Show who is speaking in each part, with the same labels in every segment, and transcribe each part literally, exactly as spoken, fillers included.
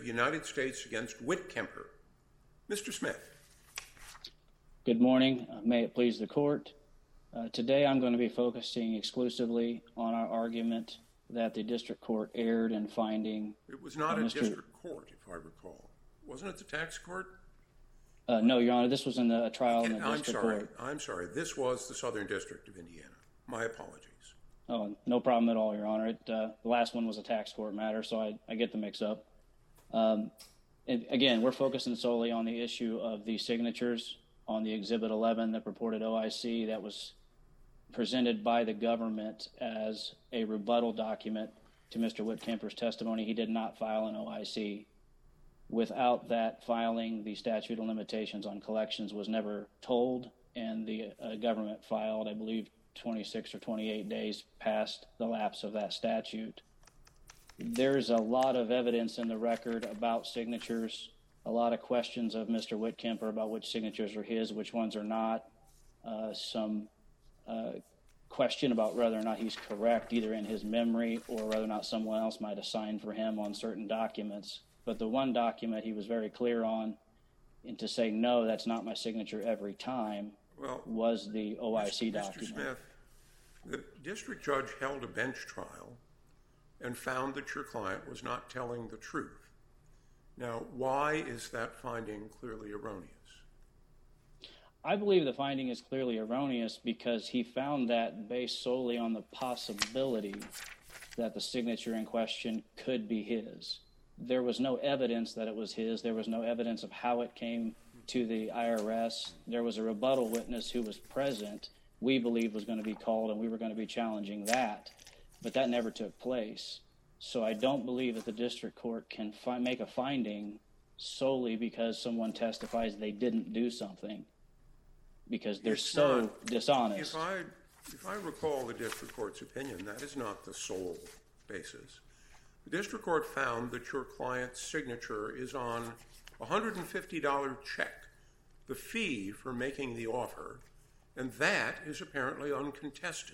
Speaker 1: United States against Whitkemper. Mister Smith.
Speaker 2: Good morning. Uh, may it please the court. Uh, today I'm going to be focusing exclusively on our argument that the district court erred in finding...
Speaker 1: It was not
Speaker 2: uh,
Speaker 1: a
Speaker 2: Mister
Speaker 1: district court, if I recall. Wasn't it the tax court?
Speaker 2: Uh, no, Your Honor, this was in the trial in the
Speaker 1: I'm
Speaker 2: district
Speaker 1: sorry.
Speaker 2: court.
Speaker 1: I'm sorry. This was the Southern District of Indiana. My apologies.
Speaker 2: Oh, no problem at all, Your Honor. It, uh, the last one was a tax court matter, so I, I get the mix-up. Um, and again, we're focusing solely on the issue of the signatures on the Exhibit eleven, the purported O I C that was presented by the government as a rebuttal document to Mister Whitkemper's testimony. He did not file an O I C. Without that filing, the statute of limitations on collections was never told, and the uh, government filed, I believe, twenty-six or twenty-eight days past the lapse of that statute. There's a lot of evidence in the record about signatures, a lot of questions of Mister Whitkemper about which signatures are his, which ones are not, uh, some uh, question about whether or not he's correct, either in his memory or whether or not someone else might have signed for him on certain documents. But the one document he was very clear on, and to say, no, that's not my signature every time,
Speaker 1: well,
Speaker 2: was the O I C
Speaker 1: Mister
Speaker 2: document.
Speaker 1: Mister Smith, the district judge held a bench trial and found that your client was not telling the truth. Now, why is that finding clearly erroneous?
Speaker 2: I believe the finding is clearly erroneous because he found that based solely on the possibility that the signature in question could be his. There was no evidence that it was his. There was no evidence of how it came to the I R S. There was a rebuttal witness who was present, we believe was going to be called, and we were going to be challenging that. But that never took place. So I don't believe that the district court can fi- make a finding solely because someone testifies they didn't do something, because they're
Speaker 1: It's
Speaker 2: so
Speaker 1: not,
Speaker 2: dishonest.
Speaker 1: If I, if I recall the district court's opinion, that is not the sole basis. The district court found that your client's signature is on a one hundred fifty dollars check, the fee for making the offer, and that is apparently uncontested.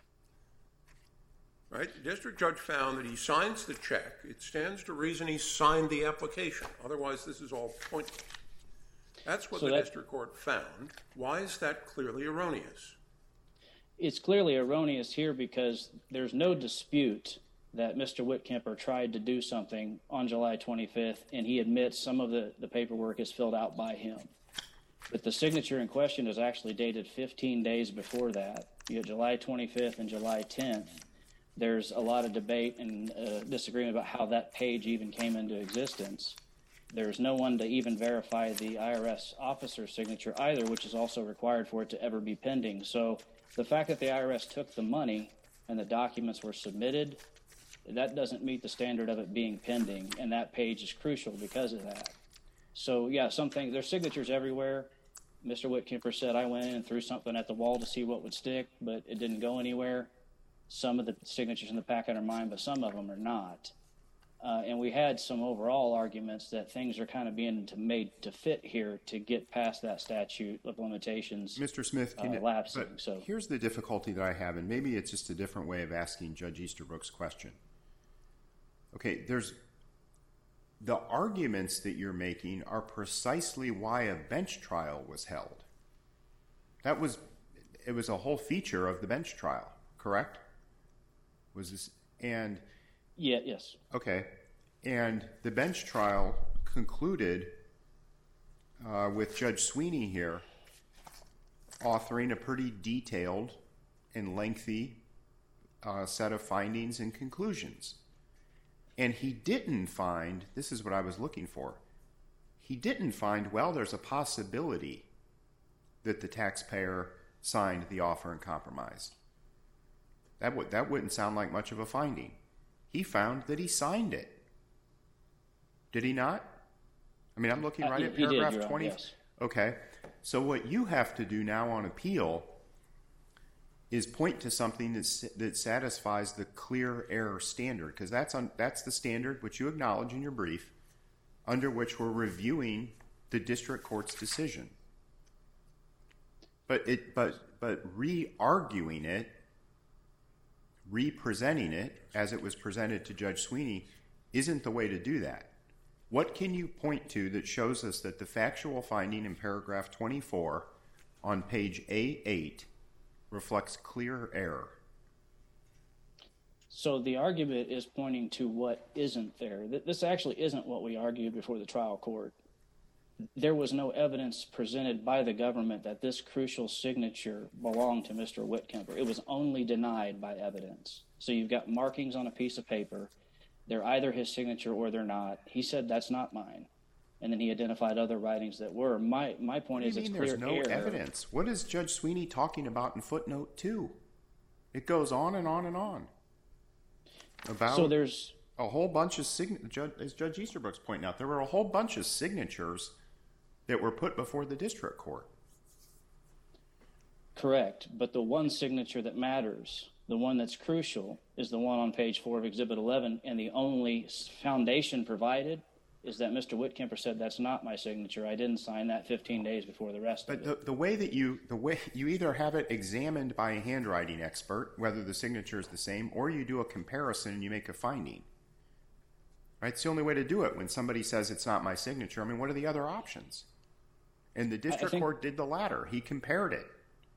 Speaker 1: Right? The district judge found that he signs the check. It stands to reason he signed the application. Otherwise, this is all pointless. That's what
Speaker 2: So
Speaker 1: the
Speaker 2: that,
Speaker 1: district court found. Why is that clearly erroneous?
Speaker 2: It's clearly erroneous here because there's no dispute that Mister Whitkemper tried to do something on July twenty-fifth, and he admits some of the, the paperwork is filled out by him. But the signature in question is actually dated fifteen days before that. You have July twenty-fifth and July tenth. There's a lot of debate and uh, disagreement about how that page even came into existence. There's no one to even verify the I R S officer's signature either, which is also required for it to ever be pending. So the fact that the I R S took the money and the documents were submitted, that doesn't meet the standard of it being pending, and that page is crucial because of that. So, yeah, something, there's signatures everywhere. Mister Whitkemper said, I went in and threw something at the wall to see what would stick, but it didn't go anywhere. Some of the signatures in the packet are mine, but some of them are not. Uh, and we had some overall arguments that things are kind of being to, made to fit here to get past that statute of limitations.
Speaker 3: Mister Smith, can
Speaker 2: uh,
Speaker 3: it,
Speaker 2: lapsing.
Speaker 3: But
Speaker 2: so
Speaker 3: here's the difficulty that I have, and maybe it's just a different way of asking Judge Easterbrook's question. Okay, there's the arguments that you're making are precisely why a bench trial was held. That was, it was a whole feature of the bench trial, correct? Was this, and
Speaker 2: yeah, yes.
Speaker 3: Okay, and the bench trial concluded uh, with Judge Sweeney here authoring a pretty detailed and lengthy uh, set of findings and conclusions. And he didn't find, this is what I was looking for, he didn't find, well, there's a possibility that the taxpayer signed the offer and compromise. That, would, that wouldn't sound like much of a finding. He found that he signed it. Did he not? I mean, I'm looking right
Speaker 2: uh,
Speaker 3: at
Speaker 2: he,
Speaker 3: paragraph
Speaker 2: he did,
Speaker 3: twenty.
Speaker 2: Yes.
Speaker 3: Okay. So what you have to do now on appeal is point to something that's, that satisfies the clear error standard, because that's, on, that's the standard which you acknowledge in your brief, under which we're reviewing the district court's decision. But it, but, but re-arguing it, re-presenting it as it was presented to Judge Sweeney isn't the way to do that. What can you point to that shows us that the factual finding in paragraph twenty-four on page A eight reflects clear error?
Speaker 2: So the argument is pointing to what isn't there. This actually isn't what we argued before the trial court. There was no evidence presented by the government that this crucial signature belonged to Mister Whitkemper. It was only denied by evidence. So you've got markings on a piece of paper. They're either his signature or they're not. He said, that's not mine. And then he identified other writings that were. My my point is, it's clear
Speaker 3: there's no
Speaker 2: error.
Speaker 3: evidence? What is Judge Sweeney talking about in footnote two? It goes on and on and on about
Speaker 2: so there's
Speaker 3: a whole bunch of signatures. As Judge Easterbrook's pointing out, there were a whole bunch of signatures that were put before the district court.
Speaker 2: Correct, but the one signature that matters, the one that's crucial, is the one on page four of Exhibit eleven, and the only foundation provided is that Mister Whitkemper said, that's not my signature. I didn't sign that fifteen days before the rest
Speaker 3: but
Speaker 2: of
Speaker 3: the,
Speaker 2: it.
Speaker 3: the way that you the way you either have it examined by a handwriting expert, whether the signature is the same, or you do a comparison and you make a finding. Right? It's the only way to do it when somebody says it's not my signature. I mean, what are the other options? And the district
Speaker 2: think,
Speaker 3: court did the latter. He compared it.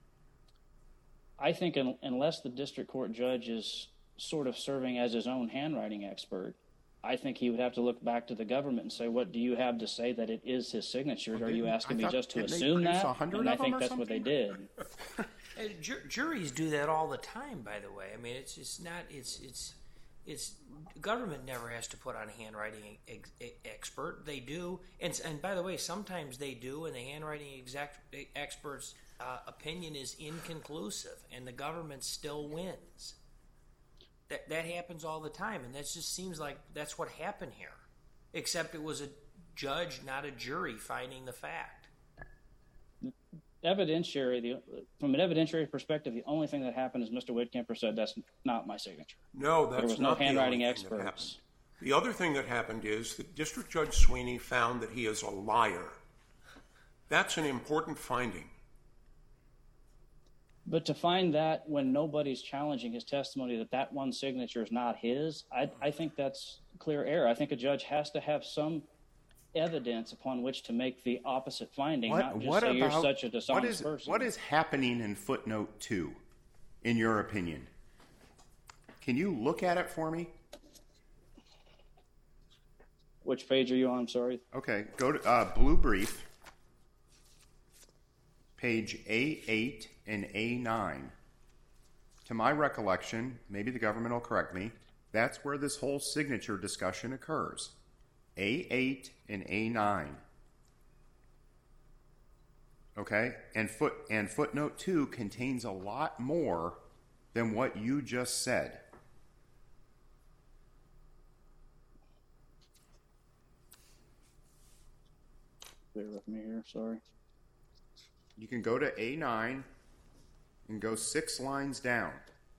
Speaker 2: I think un, unless the district court judge is sort of serving as his own handwriting expert, I think he would have to look back to the government and say, what do you have to say that it is his signature? Well, are you asking me just to assume that? And I think that's
Speaker 3: something?
Speaker 2: what they did.
Speaker 4: And jur- juries do that all the time, by the way. I mean, it's it's not, it's, it's, it's, government never has to put on a handwriting ex- expert. They do. And, and by the way, sometimes they do, and the handwriting exact, expert's uh, opinion is inconclusive, and the government still wins. That that happens all the time, and that just seems like that's what happened here. Except it was a judge, not a jury, finding the fact.
Speaker 2: Evidentiary, the, from an evidentiary perspective, the only thing that happened is Mister Whitkemper said, that's not my signature.
Speaker 1: No, that's
Speaker 2: there was
Speaker 1: not
Speaker 2: no handwriting
Speaker 1: the only thing that happened.
Speaker 2: experts.
Speaker 1: The other thing that happened is that District Judge Sweeney found that he is a liar. That's an important finding.
Speaker 2: But to find that when nobody's challenging his testimony that that one signature is not his, I, I think that's clear error. I think a judge has to have some evidence upon which to make the opposite finding,
Speaker 3: what,
Speaker 2: not just
Speaker 3: what
Speaker 2: say
Speaker 3: about,
Speaker 2: you're such a dishonest
Speaker 3: what is,
Speaker 2: person.
Speaker 3: What is happening in footnote two, in your opinion? Can you look at it for me?
Speaker 2: Which page are you on? I'm sorry.
Speaker 3: Okay, go to uh, Blue Brief, page A eight and A nine. To my recollection, maybe the government will correct me, that's where this whole signature discussion occurs. A eight and A nine. Okay? And foot and footnote two contains a lot more than what you just said.
Speaker 2: Bear with me here, sorry.
Speaker 3: You can go to A nine and go six lines down.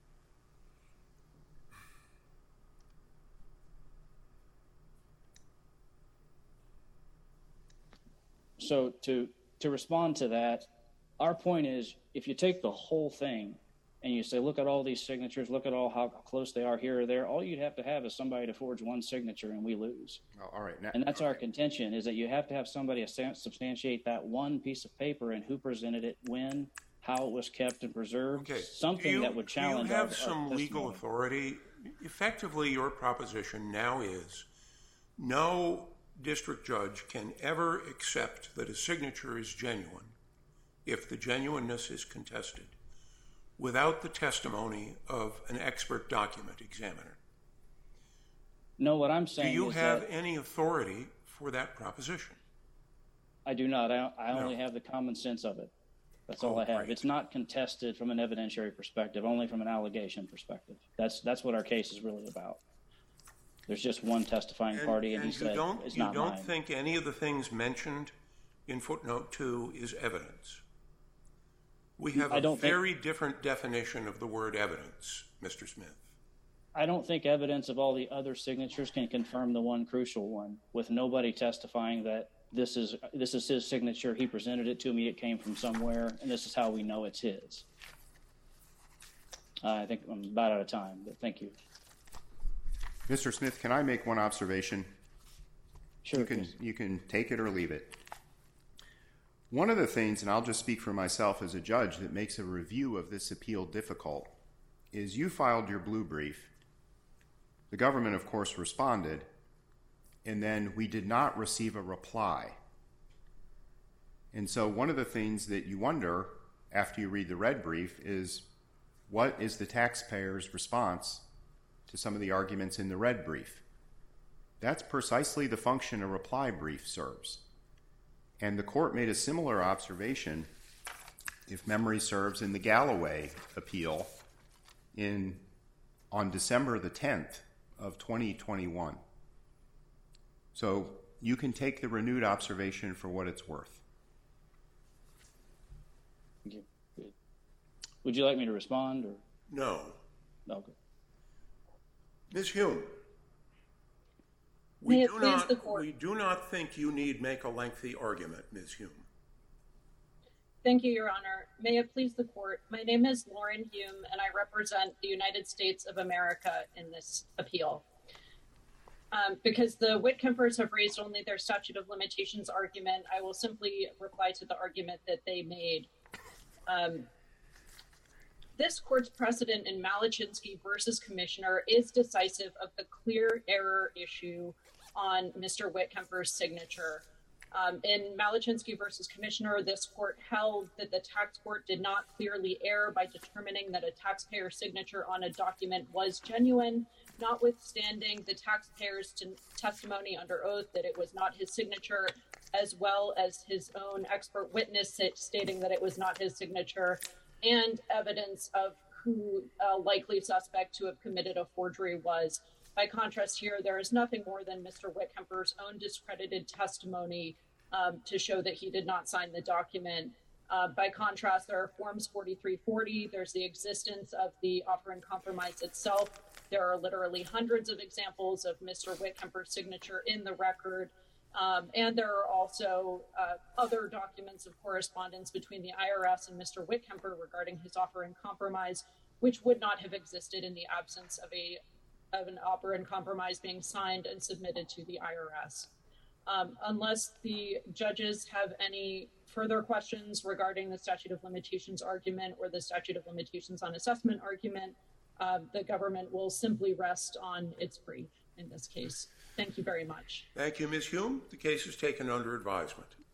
Speaker 2: So to to respond to that, our point is, if you take the whole thing and you say, look at all these signatures, look at all how close they are here or there, all you'd have to have is somebody to forge one signature and we lose.
Speaker 3: Oh, all right. Now,
Speaker 2: and that's
Speaker 3: all
Speaker 2: our
Speaker 3: right.
Speaker 2: contention, is that you have to have somebody substantiate that one piece of paper and who presented it, when, how it was kept and preserved,
Speaker 1: Okay.
Speaker 2: something
Speaker 1: you,
Speaker 2: that would challenge
Speaker 1: Do you have
Speaker 2: our,
Speaker 1: some
Speaker 2: our
Speaker 1: legal
Speaker 2: testimony.
Speaker 1: authority? Effectively, your proposition now is no district judge can ever accept that a signature is genuine if the genuineness is contested without the testimony of an expert document examiner.
Speaker 2: No, what I'm
Speaker 1: Do
Speaker 2: saying
Speaker 1: you
Speaker 2: is
Speaker 1: have
Speaker 2: that
Speaker 1: any authority for that proposition?
Speaker 2: I do not. I, I
Speaker 1: No.
Speaker 2: only have the common sense of it. That's all
Speaker 1: Oh,
Speaker 2: I have.
Speaker 1: great.
Speaker 2: It's not contested from an evidentiary perspective, only from an allegation perspective. That's that's what our case is really about. There's just one testifying party, and, he
Speaker 1: you
Speaker 2: said
Speaker 1: don't,
Speaker 2: it's
Speaker 1: you
Speaker 2: not
Speaker 1: don't
Speaker 2: mine.
Speaker 1: think any of the things mentioned in footnote two is evidence? We have
Speaker 2: I
Speaker 1: a
Speaker 2: don't think-
Speaker 1: very different definition of the word evidence, Mister Smith.
Speaker 2: I don't think evidence of all the other signatures can confirm the one crucial one, with nobody testifying that this is this is his signature. He presented it to me. It came from somewhere, and this is how we know it's his. Uh, I think I'm about out of time, but thank you.
Speaker 3: Mister Smith, can I make one observation?
Speaker 2: Sure.
Speaker 3: You can, you can take it or leave it. One of the things, and I'll just speak for myself as a judge, that makes a review of this appeal difficult is you filed your blue brief. The government, of course, responded, and then we did not receive a reply. And so one of the things that you wonder after you read the red brief is, what is the taxpayer's response to some of the arguments in the red brief? That's precisely the function a reply brief serves. And the court made a similar observation, if memory serves, in the Galloway appeal in on December the tenth of twenty twenty-one. So you can take the renewed observation for what it's worth.
Speaker 2: Thank you. Would you like me to respond? Or
Speaker 1: No.
Speaker 2: Okay.
Speaker 1: Miz Hume,
Speaker 5: May
Speaker 1: we
Speaker 5: it
Speaker 1: do,
Speaker 5: please
Speaker 1: not,
Speaker 5: the court.
Speaker 1: we do not think you need make a lengthy argument, Miz Hume.
Speaker 5: Thank you, Your Honor. May it please the court. My name is Lauren Hume, and I represent the United States of America in this appeal. Um, because the Whitkempers have raised only their statute of limitations argument, I will simply reply to the argument that they made. Um, this court's precedent in Malachinsky versus Commissioner is decisive of the clear error issue on Mister Whitkemper's signature. Um, in Malachinsky versus Commissioner, this court held that the tax court did not clearly err by determining that a taxpayer signature on a document was genuine, notwithstanding the taxpayer's t- testimony under oath that it was not his signature, as well as his own expert witness stating that it was not his signature, and evidence of who a likely suspect to have committed a forgery was. By contrast here, there is nothing more than Mister Whitkemper's own discredited testimony um, to show that he did not sign the document. Uh, by contrast, there are Forms forty-three forty, there's the existence of the offer in compromise itself. There are literally hundreds of examples of Mister Whitkemper's signature in the record. Um, and there are also uh, other documents of correspondence between the I R S and Mister Whitkemper regarding his offer in compromise, which would not have existed in the absence of a of an offer in compromise being signed and submitted to the I R S. Um, unless the judges have any further questions regarding the statute of limitations argument or the statute of limitations on assessment argument, uh, the government will simply rest on its brief in this case. Thank you very much.
Speaker 1: Thank you, Miz Hume. The case is taken under advisement.